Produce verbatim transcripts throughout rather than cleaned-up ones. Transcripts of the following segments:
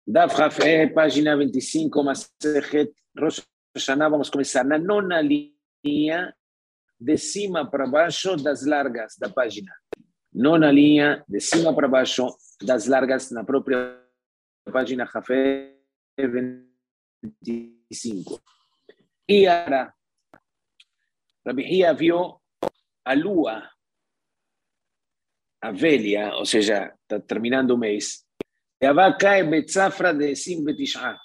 Daf Jafé, página veinticinco, Masejet Rosh Hashanah. Vamos a comenzar na nona linha, de cima para baixo das largas da página. Nona linha, de cima para baixo das largas na própria página Jafé veinticinco. E agora, Rabi Hia viu a lua, a velha, ou seja, está terminando o mês. Yavá cai betzafra de sim betishá.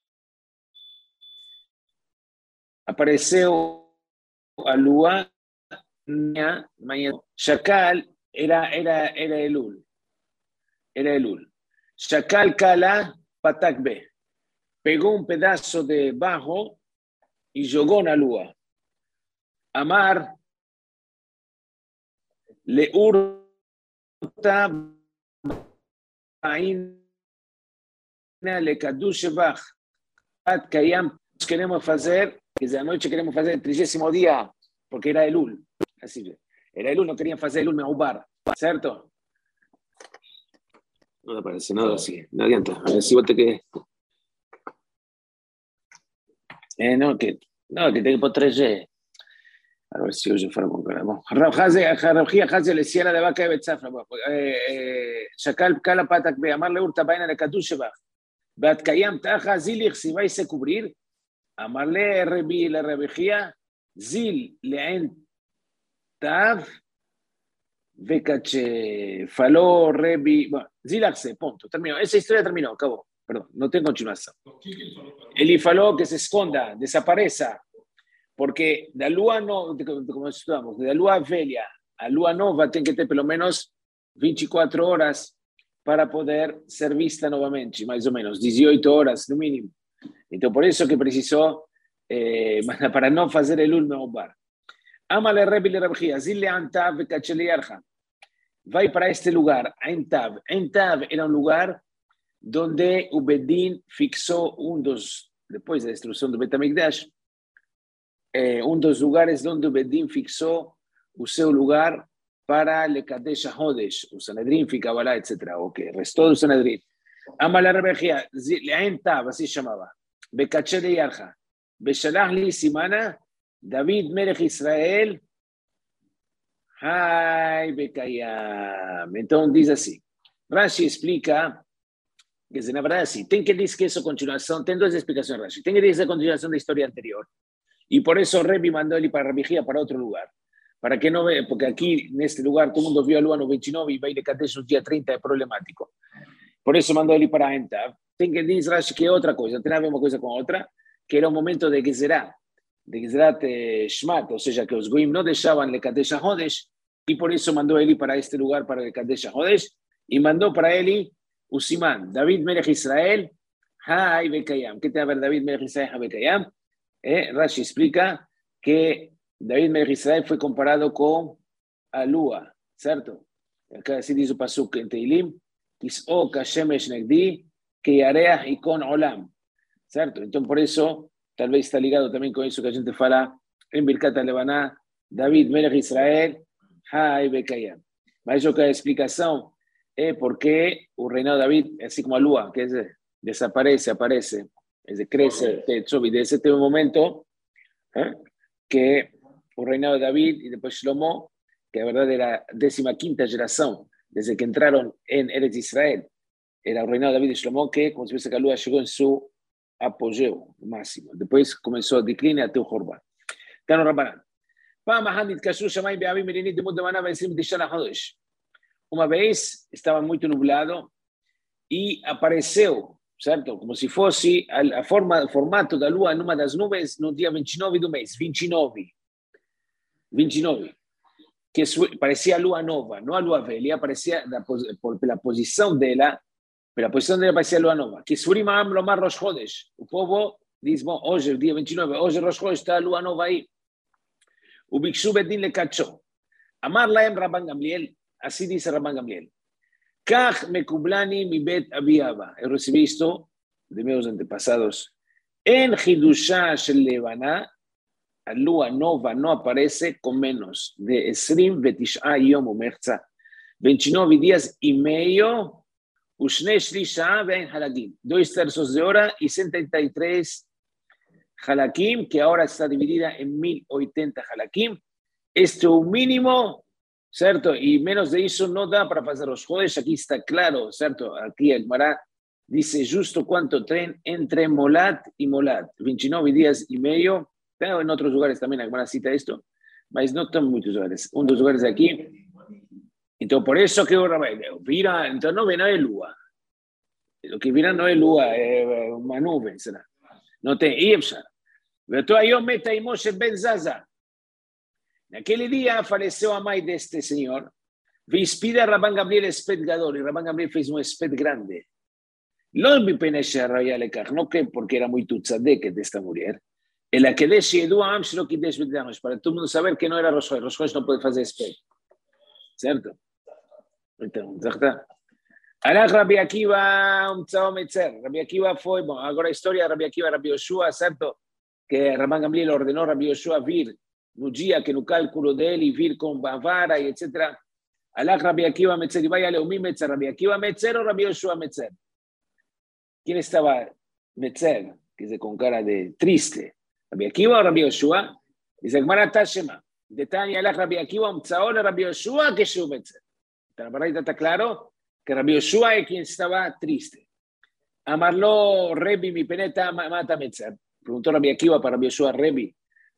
Apareceu a lua na manhã. Shakal era, era, era Elul. Era Elul. Shakal kala patakbe. Pegou um pedaço de barro e jogou na lua. Amar leurta ainda Lekadush Shevach At Kayam. Queremos fazer, quer dizer, a noite queremos fazer o trigésimo dia, porque era Elul. Assim, era Elul, não queriam fazer Elul Meubar, certo? Não aparece nada assim, não adianta. A ver si vos te que. Eh, no, que, no, que tem que pôr três G. A ver si hoje fora bom. Rabjia Hazia le cierra de vaca de Betzafra. Shakal Kala Patak Be, Amar le urta baina le Kadush Shevach. Bat Kayam Taja Zilich, si vais a cubrir. Amarle Rebi la Rebejía, Zil Leén Tav, Vecache, Faló Rebi, bueno, Zilaxe, punto, terminó. Esa historia terminó, acabó, perdón, no tengo continuación. El faló que se esconda, desaparezca, porque de la lua no, como estudiamos, de la lua velha a lua nova, tiene que tener por lo menos veinticuatro horas para poder ser vista nuevamente, más o menos, dieciocho horas, no mínimo. Então, por isso que precisou, eh, para não fazer Elul Meubar. Amale Rebi le Rabjia, Zil Leantav Kacheliarja. Vai para este lugar, Aintav. Aintav era um lugar onde o Bedin fixou um dos, depois da destruição do Bet HaMikdash, eh, um dos lugares onde o Bedin fixou o seu lugar para Lekadesh HaHodesh. O Sanedrin ficava lá, etcétera. O que restou do Sanedrin. Amale Rabjia, Zil Leantav, assim chamava. Bekachere Yarja, Beshalach li Simana, David Melech Israel, Hay Bekayam. Então diz assim, Rashi explica, que na verdade assim, tem que dizer que isso é continuação, tem duas explicações Rashi, tem que dizer a continuação da história anterior, e por isso Rebi mandou ele para Rabi Hia para outro lugar, para que não veja, porque aqui neste lugar todo mundo viu a lua no vinte e nove e vai de Kadesh no dia trinta, é problemático. Por isso mandou ele para Aintav. Tem que dizer Rashi que é outra coisa, tem a ver uma coisa com outra, que era o momento de Gezerá, de Gezerat Shmat, ou seja, que os Goim não deixavam Lekadesh HaHodesh, e por isso mandou ele para este lugar, para Lekadesh HaHodesh, e mandou para ele o Siman, David Melech Israel, Hay Bekayam. ¿Qué tem a ver David Melech Israel, Hay Bekayam? Eh, Rashi explica que David Melech Israel foi comparado com a lua, certo? Acá assim diz o Pasuk em Teilim, Kis'o kashemesh negdi, que yareach ikon olam, certo? Então, por isso, talvez está ligado também com isso que a gente fala em Birkat HaLevaná, David Melech Israel, Hay Bekayam. Mas eu que a explicação é porque o reinado de David é assim como a lua, que é, desaparece, aparece, é, cresce, sobe. Desde este momento, eh, que o reinado de David e depois Shlomo, que a verdade era a décima quinta geração, desde que entraram em Eretz Israel, era o reinado de David e Shlomo, que, como se vê que a lua chegou em seu apogeu máximo. Depois começou a declinar até o Horban. Então, Rabbanan. Uma vez estava muito nublado e apareceu, certo? Como se fosse a, a forma, o formato da lua numa das nuvens no dia vinte e nove do mês, vinte e nove. vinte e nove. Que parecia a lua nova, não a lua velha, parecia da, por, pela posição dela, pela posição dela parecia a lua nova. Que Surim Am Lomar Rosh Chodesh. O povo diz, bom, hoje, dia vinte e nove, hoje Rosh Chodesh, está a lua nova aí. O Bikshu Bedin le Kacho. Amar Laem Rabban Gamliel, assim diz Rabban Gamliel. Kach Mekublani mi Bet Abi Abba. Eu recebi isto de meus antepassados. En Hidushá Shel Levaná, a lua nova não aparece com menos de Esrim Vetishá Yom Umerza. vinte e nove dias e meio Ushne Shlisha Ben Halakim, dos tercios de hora y setenta y tres Halakim, que ahora está dividida en mil ochenta Halakim. Este es un mínimo, ¿cierto? Y menos de eso no da para pasar los Jodesh. Aquí está claro, ¿cierto? Aquí el Mará dice justo cuánto tren entre Molat y Molat, veintinueve días y medio. Pero en otros lugares también el Mará cita esto, pero no en muchos lugares. Un dos lugares de aquí. Entonces, por eso que vira, entonces no ven a Lua. Lo que vira no es Lua, es una nube. No te Ibsa. Pero todavía yo meta y Moshe Ben Zaza. En aquel día apareció a Mai de este señor. Vispida a Rabban Gamliel Esped Gadol. Y Rabban Gamliel fez un Esped grande. No mi peneshe a Raya Lekach. No que porque era muy tutzadek de esta mujer. El Akedesh Yedu Am Shlo Kidesh B'Damash. Para todo el mundo saber que no era Rosh Chodesh. Rosh Chodesh no puede hacer Esped. ¿Cierto? Entonces, Alaj Rabbi Akiva un tzao metzer. Rabbi Akiva fue, bueno, ahora historia de Rabbi Akiva, Rabbi Yoshua, ¿cierto? Que Rabban Gamliel ordenó a Rabbi Yoshua vir, no día que no cálculo de él y vir con Bavara y etcétera. Alaj Rabbi Akiva metzer y vaya Leumí metzer, Rabbi Akiva metzer o Rabbi Yoshua metzer. ¿Quién estaba metzer? Que es con cara de triste. Rabbi Akiva o Rabbi Yoshua. Dice Gemara Tashema. De Tania Alaj Rabbi Akiva un tzao le Rabbi Yoshua que su metzer. La verdad está claro que Rabbi Yoshua es quien estaba triste. Amarlo Rebi mi peneta mata metzer. Preguntó Rabbi Akiva para Rabbi Yoshua Rebi.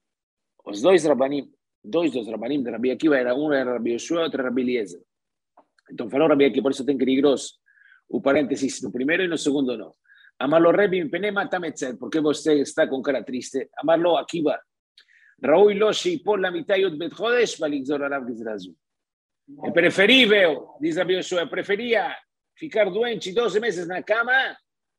Los dos rabanim, dos dos rabanim de Rabbi Akiva, era uno era Rabbi Yoshua, otro Rabbi Eliezer. Entonces faló Rabbi Akiva, por eso ten grigros, un paréntesis, lo primero y lo segundo no. Amarlo Rebi mi peneta mata metzer. ¿Por qué usted está con cara triste? Amarlo Akiva. Raúl Loshi por la mitad y Bet Jodesh, Valigzor Arab Gizrazu. Preferí, veo, dice Rabbi Yoshua, prefería ficar doente doce meses en la cama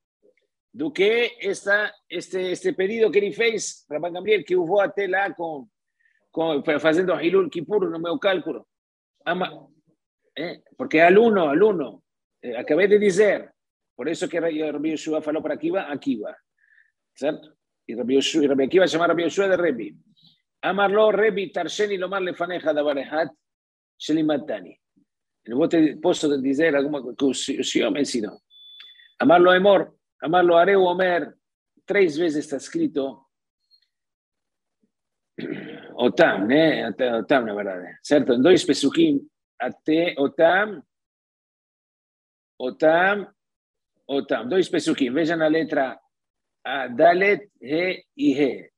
do que esta, este, este pedido que él fez, Rabban Gamliel, que hubo até lá con, con, haciendo Hilul Kippur, no me cálculo. Ama, eh, porque al uno, al uno, eh, acabé de decir, por eso que Rabbi Yoshua faló para Akiva, Akiva, ¿cierto? Y Rabbi Yoshua, y Rabbi Akiva se llama Rabbi Yoshua de Rebi. Amarlo Rebi, Tarsheni Lomar Lefaneja Davarehat, Shelimatani. En vos te puedo decir alguna cosa que yo me enseñó. Amarlo Emor, amarlo Areu Omer, tres veces está escrito Otam, ¿eh? Otam, la verdad. ¿Cierto? En dos pesukim, Ate, Otam, Otam, Otam. Dos pesukim. Vean la letra A, Dalet, He y He.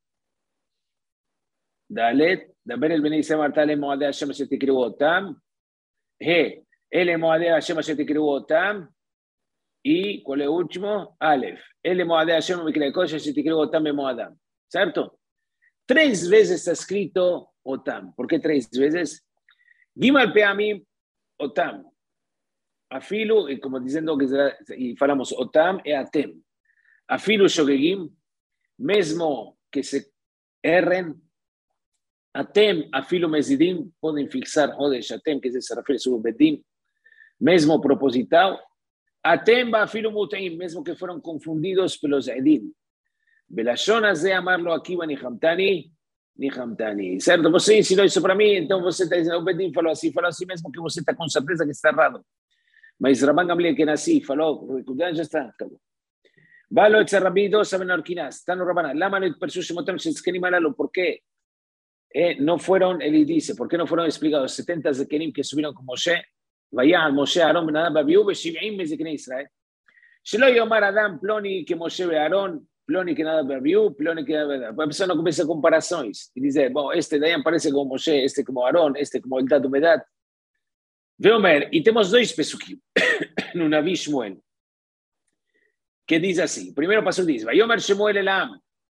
Dalet. דבר אל בני ישראל אמרת אלה מועדי השם אשר תקראו אותם, ה' אלה מועדי השם אשר תקראו אותם, y con el último, Aleph, אלה מועדי השם ומקראי קודש אשר תקראו אותם במועדם, ¿cierto? Tres veces está escrito Otam. ¿Por qué tres veces? Gimal Peamim, Otam. Afilu, y como diciendo que y falamos Otam e Atem. Afilu Shogegim, mesmo que se erren, Atem, afilo mezidim, pueden fixar Jodesh Atem, que se refiere a su bedim, mesmo propositado. Atem, afilo muteim, mesmo que fueron confundidos por los edim. Belashonas de amarlo Akiva ni Hamtani, ni Hamtani. ¿Cierto? Você si lo hizo para mí, entonces você está diciendo, o bedim faló así, faló así mesmo que você está con certeza que está errado. Mas Rabban Gamliel que nací, faló, ya está, acabó. Valo etzer Rabbi dos saben orquinas, Tano Rabbanan, Lama no persuasión motam shezkenim malalo, ¿por qué? Eh, no fueron, él dice, ¿por qué no fueron explicados setenta de Kenim que subieron con Moshe? Vaya al Moshe, Aarón, Ben Adam, Babiú, Beshivim, Bezekne Israel. Shelo Yomar Adam, Ploni que Moshe ve Aarón, Ploni que nada Babiú, Ploni que nada. Pues empezó a comienza comparaciones y dice, bueno, este de ahí parece como Moshe, este como Aarón, este como el Dad Humedad. Veomer, y tenemos dos pesukim en una Shmuel que dice así. Primero paso dice, Vayomer Shmuel el Am.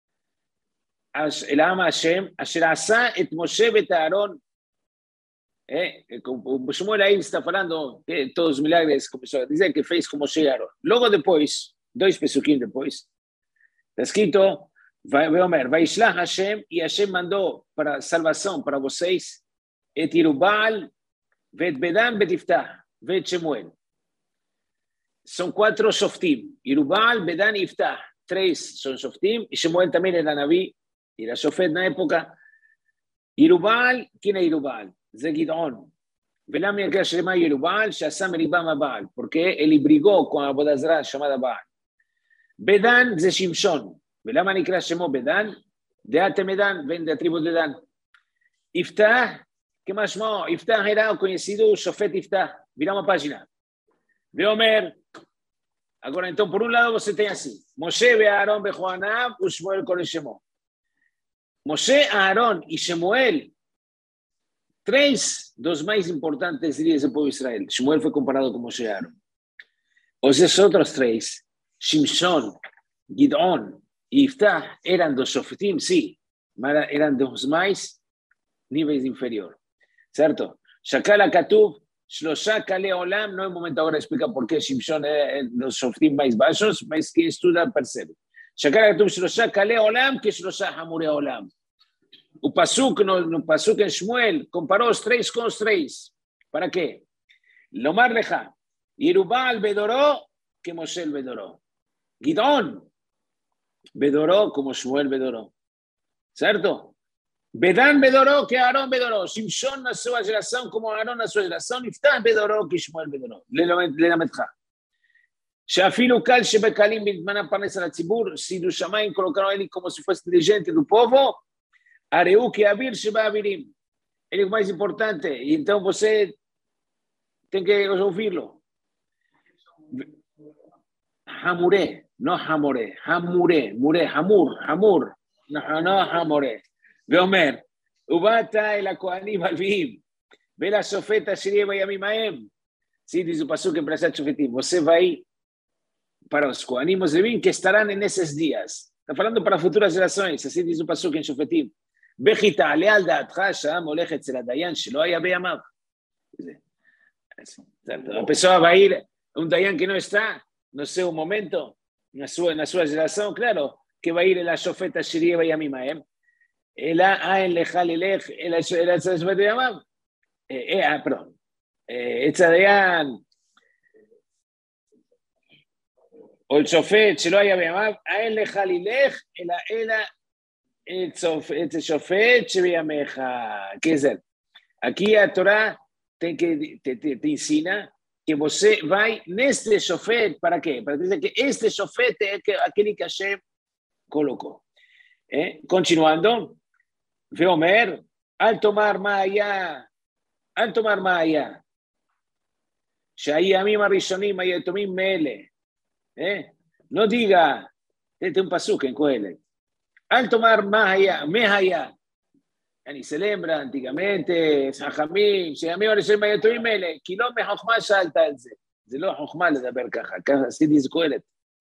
El ama Hashem, Asher Asa et Moshe bet Aarón. Eh, como Shmuel ahí está hablando que todos los milagros, dice que fez como Moshe y Aarón. Luego después, dos pesukim después, está escrito, Veomer, Vaishlach Hashem, y Hashem mandó para salvación para vosotros, et Yerubal, vet Bedan, bet Iftah, vet Shmuel. Son cuatro Shoftim, Yerubal, Bedan y Iftah. Tres son Shoftim, y Shmuel también era Naví. Era Shofet en la época. Yerubal, ¿quién es Yerubal? Ze Gidón. Velami acá Shema Yerubal, Shasam Ribama Baal, porque él brigó con Abodazra llamada Baal. Bedan de Shimshon, Velama Nikra Shemo Bedan, de Atemedan, ven de la tribu de Dan. Iftah, ¿qué más no? Iftah era conocido, Shofet Iftah. Miramos a página. Veomer. Agora, então, por um lado, você tem assim: Moshe, Aaron, Bejoanab, o Shmuel com o Shemó. Moshe, Aaron e Shemuel, três dos mais importantes líderes do povo de Israel. Shmuel foi comparado com Moshe e Aaron. Os outros três, Shimshon, Gidon e Iftah, eram dos Shofetim, sim, mas eram dos mais níveis inferiores. Certo? Shakal Katuv, Shlosha Kale Olam, no es momento ahora de explicar por qué Shimshon es los Shoftim más bajos, mas que estuda percebe. Shakal Katuv Shlosha Kale Olam, que Shlosha Hamure Olam. O Pasuk, no, no Pasuk en Shmuel, comparó los tres con los tres. ¿Para qué? Lomar Leja, Yerubal Bedoró, que Moshe Bedoró. Gidón, Bedoró como Shmuel Bedoró. ¿Cierto? Bedan Bedoró, que Aarón Bedoró. Shimshon nació a geração como Aarón nació a geração. Iftah Bedoró, que Shmuel Bedoró. ללמדך. שאפילו קל שבקלים בזמן הפרנס על הציבור, סידו שמיים colocaram ele como se fosse dirigente do povo, areu que avir sheba avirim. Ele é o mais importante. E então você tem que ouvi-lo. Hamure, não Hamore. Hamure, Mure, Hamur, Hamur. No, no Hamore. ואומר, ובאת אל הכהנים הלוויים, ולשופט אשר יהיה בימים ההם. Sí, dice o pasuk en Parashat Shofetim. Você vai para os Kohanim os Levim que estarão nesses dias. Está falando para futuras gerações. Assim diz o pasuk em Shofetim. Bechita, leal da'atcha, sham olech etzel hadayan, shelo haya beyamav. A pessoa vai ir, um dayan que não está no seu momento, na sua, na sua geração, claro, que vai ir a Shofet אשר יהיה בימים ההם. אלא אין לך ללך, אלא אצל השופט בימיו. פרדון. אצל הדיין, או אל שופט שלא היה בימיו, אין לך ללך, אלא אלא אצל שופט שבימיך. quiser. Aqui a Torá tem que, te, te, te ensina que você vai neste shofet, para quê? Para dizer que este shofet é aquele que Hashem colocou. Eh? Continuando, ואומר, אל תאמר מה היה, אל תאמר מה היה, שהימים הראשונים היתומים מאלה, eh? לא דיגה, תן un pasuk en Kohelet, אל תאמר מה היה, מה היה, אני סלמרה, אנטיגמנטה, חכמים, שהימים הראשונים היתומים מאלה, כי לא מחוכמה שאלת על זה, זה לא חוכמה לדבר ככה, ככה עשיתי זה Kohelet.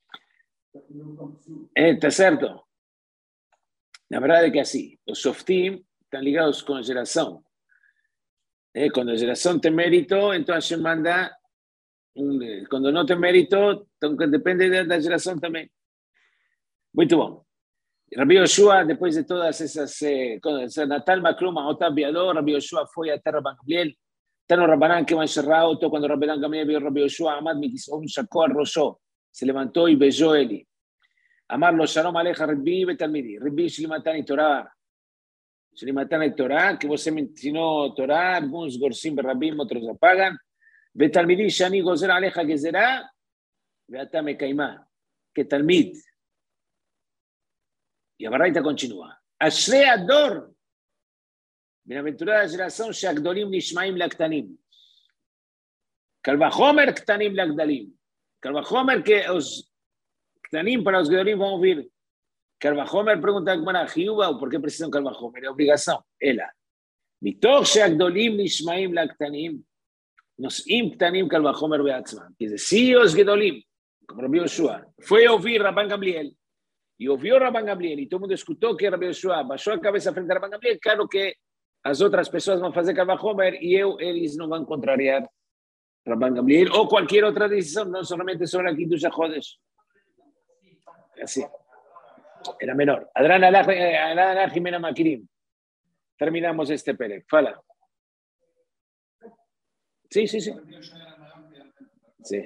Está certo. La verdad es que así, los Shoftim están ligados con la geración. Eh, cuando la geración te mérito, entonces manda, un, cuando no te mérito, depende de la geración también. Muy bien. Rabbi Yoshua, después de todas esas, eh, Natal Makluma, Otav Biador, Rabbi Yoshua fue a Terra Gamliel, Tano Rabbanán que va encerrado, cuando Rabbanán Gamliel vio Rabbi Yoshua, Amad Mikisón, sacó al Rosó, se levantó y besó Eli. אמר לו, שלום עליך רבי ותלמידי, רבי שלימתני תורה, שלימתני תורה, que você me ensinou תורה, alguns גורסים ברבים, otros apagan, ותלמידי שאני גוזר עליך גזרה, ואתה מקיימה, כתלמיד. Y הברייתא continúa. אשרי הדור, בנאventurada geração שהגדולים נשמעים לקטנים. קל וחומר קטנים לגדלים. קל וחומר כאוז, Tanim para los Gedolim vamos a oír. Calvajomer pregunta a Jehová, ¿por qué precisan Calvajomer? Es obligación. Ela. Mitoch she'agdolim nishmaim la'ktanim, nos'im ktanim Calvajomer be'atzman. Que dice, sí, os Gedolim, como Rabbi Yoshua, fue a oír Rabban Gamliel, y oyó Rabban Gamliel, y todo el mundo escuchó que Rabbi Yoshua bajó la cabeza frente a Rabban Gamliel, claro que las otras personas van a hacer Calvajomer, y ellos no van a contrariar Rabban Gamliel, o cualquier otra decisión, no solamente sobre la Kiddush HaChodesh. Así. Era menor. Adran Alá Jimena Makirim. Terminamos este Perek. Fala. Sí, sí, sí. Sí.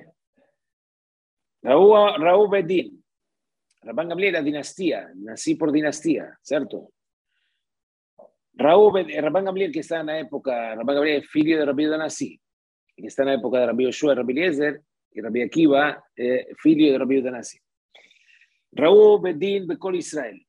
Raúl, Raúl Bedín. Rabban Gamliel era dinastía. Nací por dinastía, ¿cierto? Raúl, Rabban Gamliel, que está en la época, Rabban Gamliel es filho de Rabbi Danassi, que está en la época de Rabbi Yoshua, Rabbi Eliezer, y Rabbi Akiva, eh, filho de Rabbi Danassi. Raúl Bedín Bekol Israel.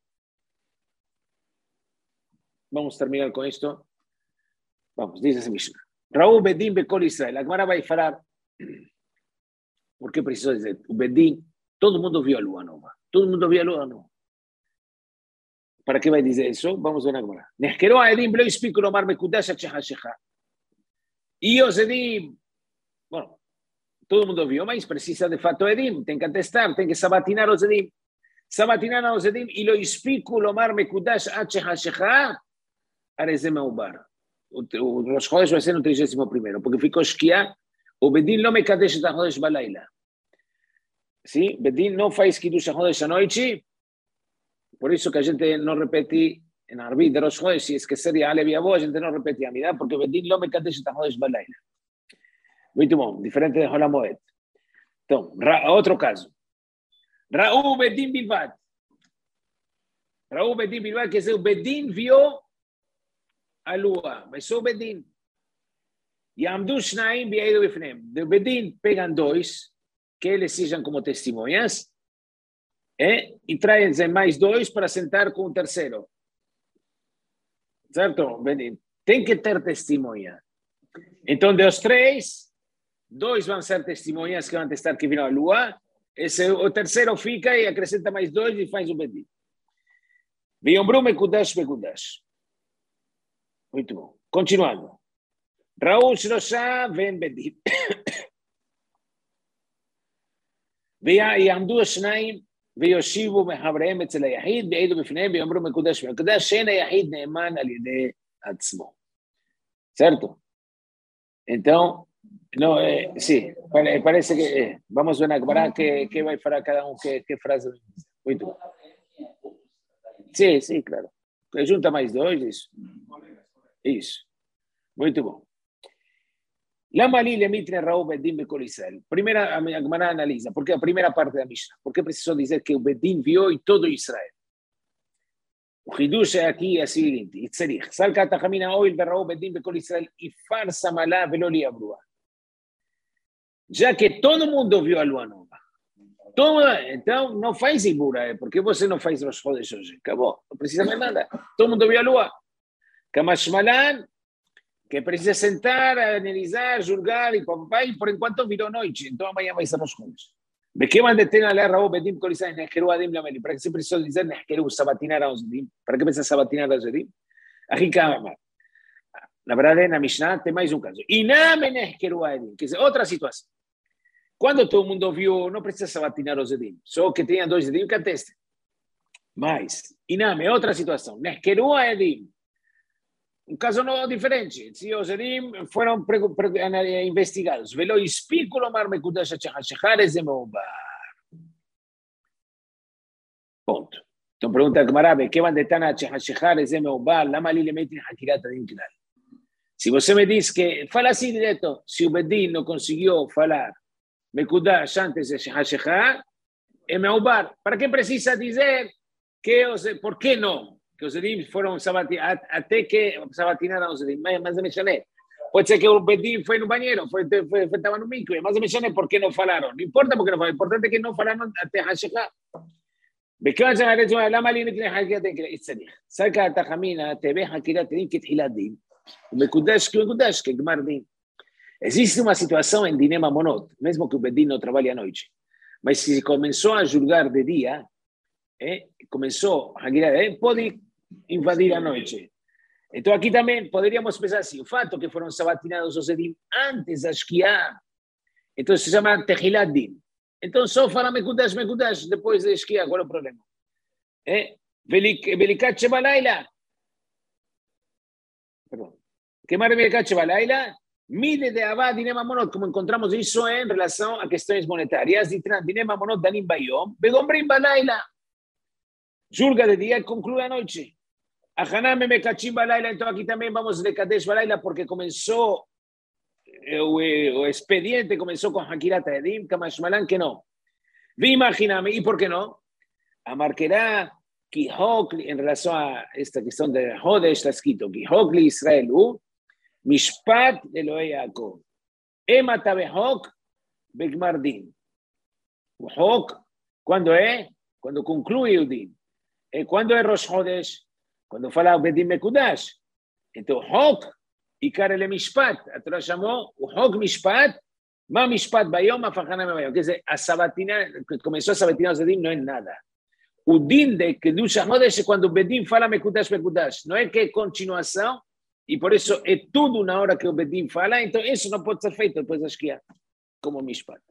Vamos a terminar con esto. Vamos, dice ese Mishnah. Raúl Bedín Bekol Israel. La Gemara va a falar. ¿Por qué precisó decir? Bedín, todo el mundo vio a Lua Nova. Todo el mundo vio a Lua Nova. ¿Para qué va a decir eso? Vamos a ver una Gemara. Nehkero a Edim, lo explico lo mar Mekudash Shecha Shecha. Y os Edim, bueno, todo el mundo vio, mas precisa de fato Edim. Tem que atestar, tem que sabatinar os Edim. Sabatinar a os Edim y lo explico lo mar Mekudash Shecha Shecha. Areze Meubar. Rosh Chodesh vai ser no trigésimo primeiro, porque ficou Shkia, o Bedin não me kadesh et HaChodesh Balayla. Sim? Bedin não faz Kiddush HaChodesh à noite, por isso que a gente não repete em Arbi de Rosh Chodesh, se esquecer a Alev e Avó, a gente não repete a Amida, porque Bedin não me kadesh et HaChodesh Balayla. Muito bom, diferente de Hol HaMoed. Então, outro caso. Raú Bedin Bilvad. Raú Bedin Bilvad, quer dizer, o Bedin viu a lua, mas sou Bedin. E Amdu Shnaim Bieidu Bifnem. De Bedin pegam dois, que eles sejam como testemunhas, é? E traem mais dois para sentar com o terceiro. Certo? Bedin. Tem que ter testemunha. Então, dos três, dois vão ser testemunhas que vão testar que viram a lua, esse, o terceiro fica e acrescenta mais dois e faz o Bedin. Viombru Mekudash Mekudash. Muito bom. Continuando. Raúl Shloshá ven Bedin. ויעמדו השניים ויושיבו מחבריהם אצל היחיד ויעידו בפניהם ויאמרו מקודש ומקודש שאין היחיד נאמן על ידי עצמו. Certo? Então, não, é, sim, parece que é, vamos ver na Gemara que, que vai falar cada um, que, que frase. Muito bom. Sim, sim, claro. Junta mais dois, isso. Isso. Muito bom. Lama ali lemitre Raúl Bedin Bekol Israel. Primeira, a Gemara analisa, porque a primeira parte da Mishnah, porque precisou dizer que o Bedin viu e todo Israel. O Hidush é aqui é o seguinte, Itzerich, Salka Tachamina Oil de Raúl Bedin Bekol Israel e farsa malá veloli abrua. Já que todo mundo viu a lua nova. Todo, então, não faz ibura, porque você não faz Rosh Chodesh hoje. Acabou, não precisa mais nada. Todo mundo viu a lua. Kamashmalan, que precisa sentar, analisar, julgar e papai, por enquanto virou noite, então amanhã vai ser Rosh Chodesh. De que van a tener a Raúl Bedin Bekol Israel Nehkeru Adim Lameli? Para que se precisou dizer Nehkeru, sabatinar a os Edim? Para que precisa sabatinar a os Edim? Aqui calma. Na verdade, na Mishnah tem mais um caso. Iname Nehkeru Adim, quer dizer, outra situação. Quando todo mundo viu, não precisa sabatinar os Edim, só que tenha dois Edim que atestem. Mas, Iname, outra situação. Nehkeru Adim. Um caso não diferente. Se os Edim foram investigados, velo espículo mar mekudash shechar eze meubar. Ponto. Então pergunta a Gemara, que van de tana shechar eze meubar, lama li lemetin hakirat adim klal. Se você me diz que, fala assim direto, se o Bedin não conseguiu falar mekudash antes de shechar, é meubar. Para que precisa dizer que, por que não? Que os Edim foram sabatinados, até que sabatinaram os Edim, mas não me chamei. Pode ser que o Bedin foi no banheiro, foi, foi, foi, estava no mikve, mas não me chamei porque não falaram. Não importa porque não falaram, o importante é que não falaram até Hashekha. בכיוון שהארץ אומר, למה לי מקנה חקירת דין? צריך. סלקה התחמינה, תהווה חקירת דין כתחילת דין, ומקודש כמקודש, כגמר דין. Existe uma situação em Dinem Amonot, mesmo que o Bedin não trabalhe à noite, mas se começou a julgar de dia, eh, começou a julgar, eh, pode invadir a noite. Então aqui também poderíamos pensar assim, o fato que foram sabatinados os Edim antes da Shkia, então se chama Tehilat Din. Então só fala Mekudash, Mekudash, depois da Shkia, qual é o problema? Eh? Velikat Shebalayla. Perdão. Queimar Velikat Shebalayla. Mide de Abad Dinem Amonot, como encontramos isso em relação a questões monetárias. Dinem Amonot Danim Bayom, Begombrim Balayla. Julga de dia e conclui a noite. Ahaname Mekachim Balayla, então aqui também vamos de Kadesh Balayla, porque começou, o, o expediente começou com Hakirat Edim, Kamashmalan que não. Vi imaginame, e por que não? A marquerá en relación a esta cuestión de Hodesh, está escrito, Kihokli Israel, Mishpat Elohe Yaakov, Ema Tabehok Begmardin. Hok, ¿cuándo es? Cuando concluye Udin. ¿Cuándo es Rosh Hodesh? Cuando fala Bedim Mekudash. Entonces, Hok, Ikar ele Mishpat. A Torah llamó Hok Mishpat, Ma Mishpat Bayom, Afachana Bayom. Que es a sabatina, comenzó a sabatinar los Edim, no es nada. Udin de Kedusha Hodesh es cuando Bedim fala Mekudash Mekudash. No es que es continuación, y por eso es toda una hora que o Bedim fala, entonces eso no puede ser feito después de Ashkia, como Mishpat.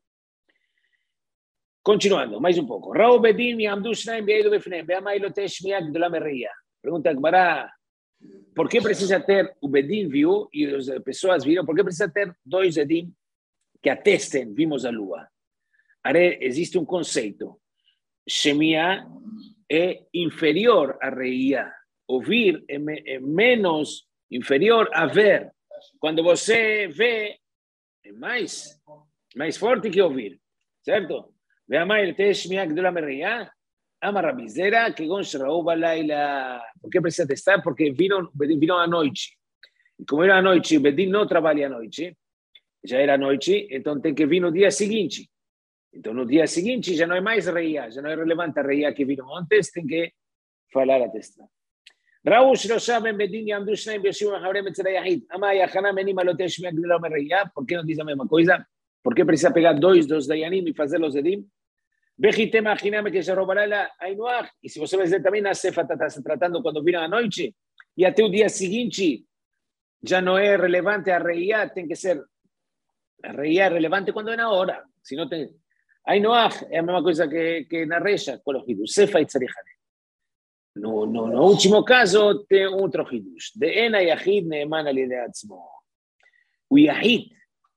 Continuando, mais um pouco. Rao Bedim Yamdu Shnaim Be'edu Befneim, Be'amai lo Teshmiya Gdola Merreia. Pergunta Gemara, por que precisa ter o Bedim viu e as pessoas viram? Por que precisa ter dois Edim que atestem, vimos a lua? Are, existe um conceito. Shemiá é inferior a Reia. Ouvir é, me, é menos inferior a ver. Quando você vê, é mais, mais forte que ouvir. Certo? Veamos el Teshmiya Gdola Merreia. Ama Rabizera, que Gon Shraou Balaila. ¿Por qué precisa testar? Porque vino, vino a noite. Y como era a noite, Bedin no trabalha a noite, já era noite, então tem que vir no dia seguinte. Então no dia seguinte já não é mais Reia, já não é relevante a Reia que vino antes, tem que falar a testar. Raú Shloshá Ben Bedin Yamdu Shnaim B'Yoshiv Mechavrei Metzela Yahid. Ama Yachana Menim Lo Teshmiya Gdola Merreia. ¿Por qué no diz a mesma coisa? ¿Por qué precisa pegar dois dos Dayanim e fazer los Edim? Vejite, imagíname que se robará la Ainuach, y si você vai dizer também na Sefa está se tratando quando viram a noite, e até o dia seguinte já não é relevante a Reia, tem que ser, a Reia é relevante quando é na hora, se não tem, Ainuach é a mesma coisa que, que na Reisha, com o Hidush, Sefa e Tzarihane. No, no, no último caso tem outro Hidush, de Ena Yahid Neeman al Yedei Atzmo. O Yahid,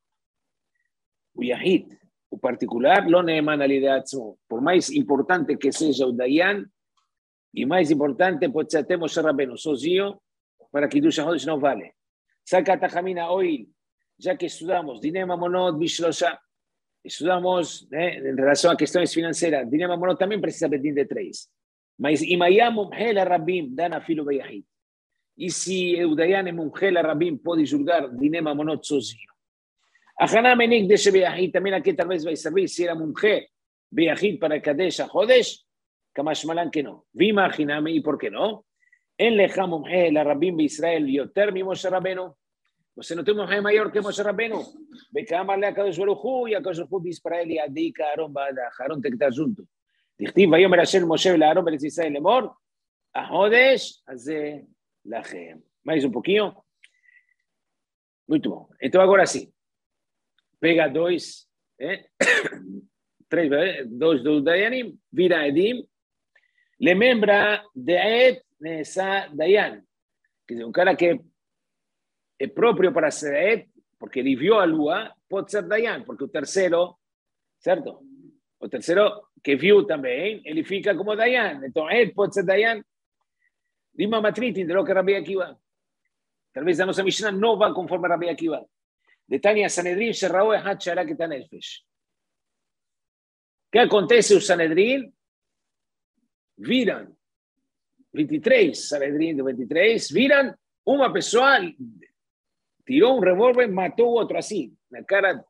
o Yahid, o particular, lo neeman al Yedei Atzmo. Por mais importante que seja o Dayan, e mais importante pode ser até Moshe Rabbeinu, sozinho, para que Kiddush HaChodesh não vale. Saca Tajamina Oil, já que estudamos, Dinei Mamonot Bishlosha, estudamos né, em relação a questões financeiras, Dinei Mamonot também precisa pedir de três. Mas Imayam Mumhel Rabim, Dana Filo Beyahid. E se o Dayan é Mumhel Rabim, pode julgar Dinei Mamonot sozinho. Achana Menik de Shebeyahid, também aqui talvez vai servir, se era Mumhe Beyahid para Kadesh HaChodesh, Kamash Malan que não. Vima Achiname, e por que não? En Lecha Mumhe, la Rabim Israel, Yoter mi Moshe Rabbeinu. Você não tem Mumhe maior que Moshe Rabbeinu? Bekama le HaKadosh Baruch Hu, e HaKadosh Baruch Hu de Israel, e Adika Aaron Ba'adach, Aaron tem que estar junto. Dichtiv, Vayomer Hashem Moshe Aaron Beretz Israel Lemor, HaChodesh, Azeh Lachem. Mais um pouquinho. Muito bom. Então agora sim. Pega dois, eh? três, eh? dois do Dayanim, vira Edim, lembra de Et Nesa Dayan. Quer dizer, um cara que é próprio para ser Et, porque ele viu a lua, pode ser Dayan, porque o terceiro, certo? O terceiro que viu também, ele fica como Dayan. Então, Et pode ser Dayan. Dima Matritin, de lo que Rabbi Akiva. Talvez a nossa Mishnah não vá conforme Rabbi Akiva. De Tânia Sanedrin, Sherraú Echad Sharak et Hanefesh. O que acontece? O Sanedrin viram, vinte e três, Sanedrin de vinte e três, viram uma pessoa, tirou um revólver, matou o outro assim, na cara.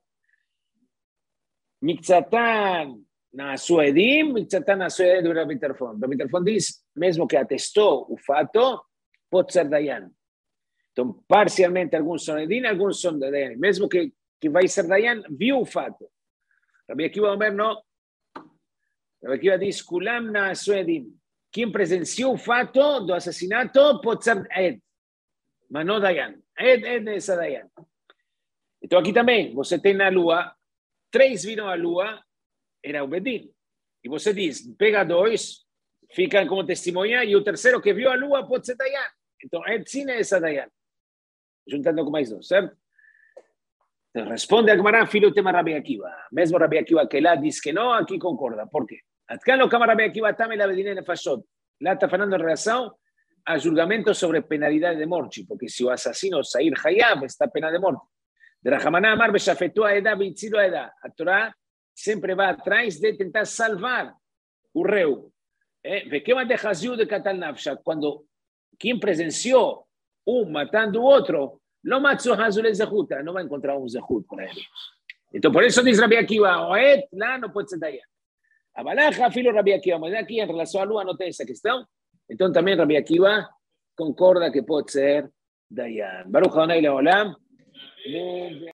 Mikzatan na sua Edim, Mikzatan na sua Edim do Rabbi Tarfon. Rabbi Tarfon diz, mesmo que atestou o fato, pode ser Dayan. Então, parcialmente, alguns são Edim, alguns são Dayan. Mesmo que, que vai ser Dayan, viu o fato. Rabbi Akiva Omer, não. Rabbi Akiva diz, Kulam na Edim. Quem presenciou o fato do assassinato pode ser Ed, mas não Dayan. Ed, Ed é essa Dayan. Então, aqui também, você tem na lua, três viram a lua, era o Bedim. E você diz, pega dois, ficam como testemunha, e o terceiro que viu a lua pode ser Dayan. Então, Ed sim é essa Dayan. Juntando com mais dois, certo? Então, responde a Gemara, filho do tema Rabbi Akiva. Mesmo Rabbi Akiva que lá diz que não, aqui concorda. Por quê? Atkan lo kama Rabbi Akiva tame la bedine nefashot. Lá está falando em relação a julgamento sobre penalidade de morte, porque se o assassino sair hayab, está pena de morte. De Rahamana Amar beshafetu a edad, beitzilo a edad. A Torá sempre vai atrás de tentar salvar o réu. ¿Ve qué va de Haziu de Katal Nafsha? Cuando quien presenció un matando otro, lo mató Hazul el Zehuta, no va a encontrar un Zehut para él. Entonces, por eso dice Rabbi Akiva, Oet, la no puede ser Dayan. Abalaja, filo Rabbi Akiva, mas aquí en relación a Lua no tiene esa cuestión. Entonces también Rabbi Akiva concorda que puede ser Dayan. Baruch Adonai Leolam.